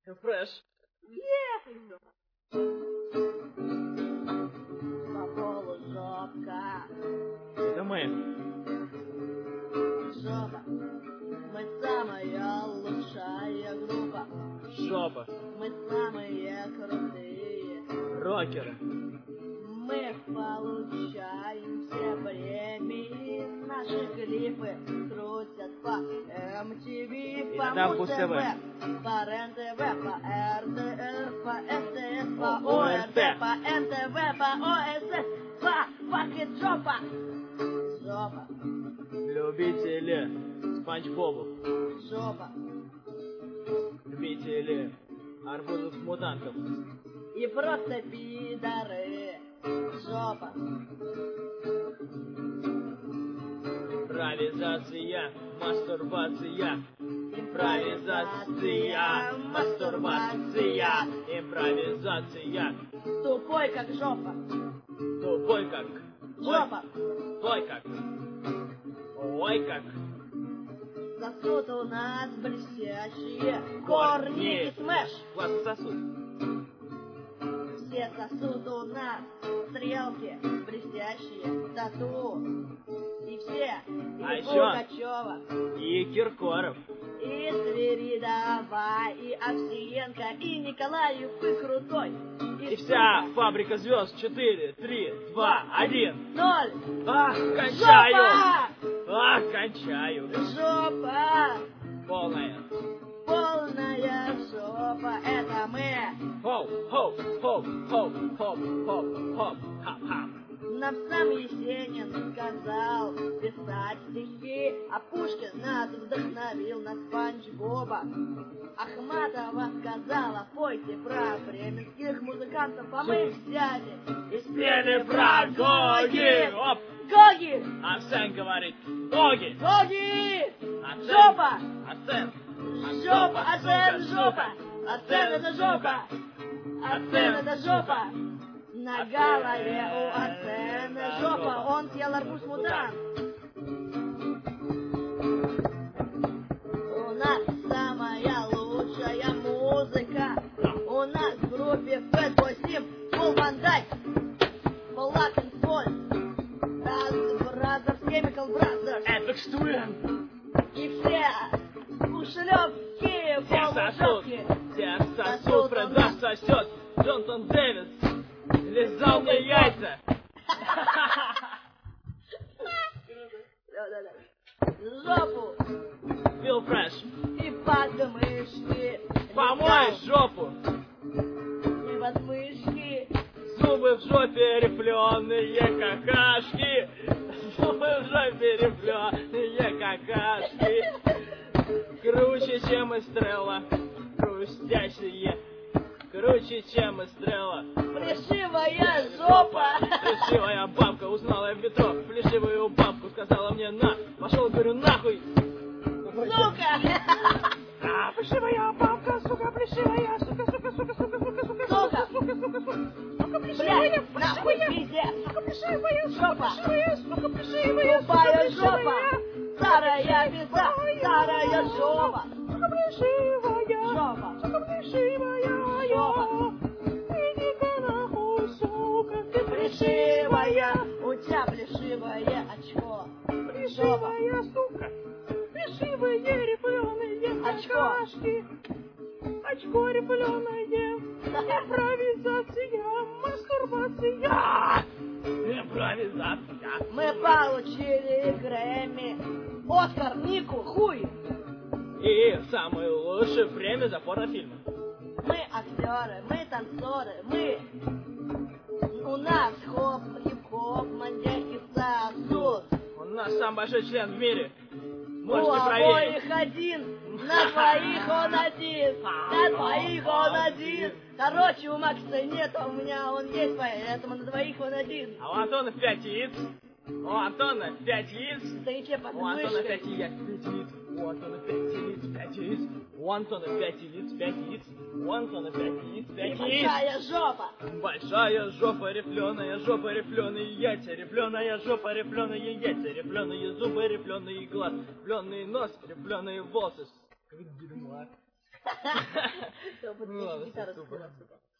Фреш. По полу жопка. Это мы. Жопа. Мы самая лучшая группа. Жопа. Мы самые крутые. Рокеры. Мы получаем все премии. Наши клипы крутят по MTV, по Муз-ТВ, по РЕН-ТВ, по РТР, по СТС, по ОРТ, по НТВ, по ОСС, по Факет Жопа. Жопа. Любители Спанч Бобов. Жопа. Любители арбузов мутантов. И просто пидоры. Жопа. Импровизация, мастурбация. Импровизация, мастурбация. Импровизация. Тупой как жопа. Тупой как. Жопа. Ой как. Ой как. Сосуд у нас блестящие. Корни и смэш. Вас сосуд. Все сосуд у нас. Стрелки блестящие. Тату. И все. И А еще Пугачева. И Киркоров. И Свиридова. И Овсиенко. И Николаев. И Крутой. И вся фабрика звезд. 4, 3, 2, 1. 0. Ах, кончаю. Жопа! Ах, кончаю. Жопа! Полная. Полная жопа, это мы. Хоп, хоп, хоп, хоп, хоп, хоп, хоп, хап, хап. Нам сам Есенин сказал писать стихи, а Пушкин нас вдохновил на Спанч Боба. Ахматова сказала, пойте про бременских музыкантов, а мы взяли и Спели про Гоги. Оп. Гоги! Арсен говорит Гоги. Гоги! Арсен. Жопа! Арсен. Жопа! Арсен, жопа! Арсен, это жопа! Арсен, это жопа! На голове у Арсена жопа, он съел арбуз мутант. У нас самая лучшая музыка. У нас в группе Fatboy Slim, Paul Van Dyke, Black and Fall, Brothers, Chemical Brothers. Эпик Twin. И все ушлепки, полужопки. Всех сосуд, продаж сосет. Джонсон Дэвис лизал мне яйца. Жопу Фил Фреш. и подмышки. Помой жопу. И подмышки. Зубы в жопе рифленые какашки. Зубы в жопе рифленые какашки. Круче, чем Эстрелла. Хрустящие. Круче, чем Эстрелла. Плешивая жопа. Плешивая бабка узнала в метро. Плешивую бабку сказала мне на. Пошел, говорю, нахуй. Сука. А, плешивая бабка, сука, плешивая, сука, сука, сука, сука, сука, сука, Сука. сука, сука, сука, сука, Блядь, нахуй пиздец. сука, плешивая, Жопа. сука, плешивая, Тупая жопа. Старая пизда. Старая жопа. сука, плешивая, Жопа. сука, плешивая, Жопа. иди-ка нахуй, сука, ты Плешивая. У тебя плешивое очко. плешивая, сука, плешивые рифленые Очко. какашки. Очко рифленое, импровизация, мастурбация. Импровизация. Мы получили Грэмми. Оскар, Нику, хуй. И самое лучшее премия за порнофильмы. Мы актеры, мы танцоры, мы... У нас хоп, хип-хоп, мандяки сосуд. У нас самый большой член в мире. У Можете проверить. обоих один, на двоих он один, на двоих он один. Короче, у Макса нет, а у меня он есть, поэтому на двоих он один. А у Антона 5 яиц. У Антона 5 яиц. Стоите под У Антона 5 мышкой. яиц. У Антона 5 яиц, 5 яиц. У Антона 5 яиц, 5 яиц. У Антона 5 яиц, 5 И яиц. большая жопа. Большая жопа, рифленые яйца, рифленая жопа, рифленые яйца, рифленые зубы, рифленый глаз, рифленый нос, рифленые волосы. Как дерьмо. этого Ну ладно, гитара супер. скрылась.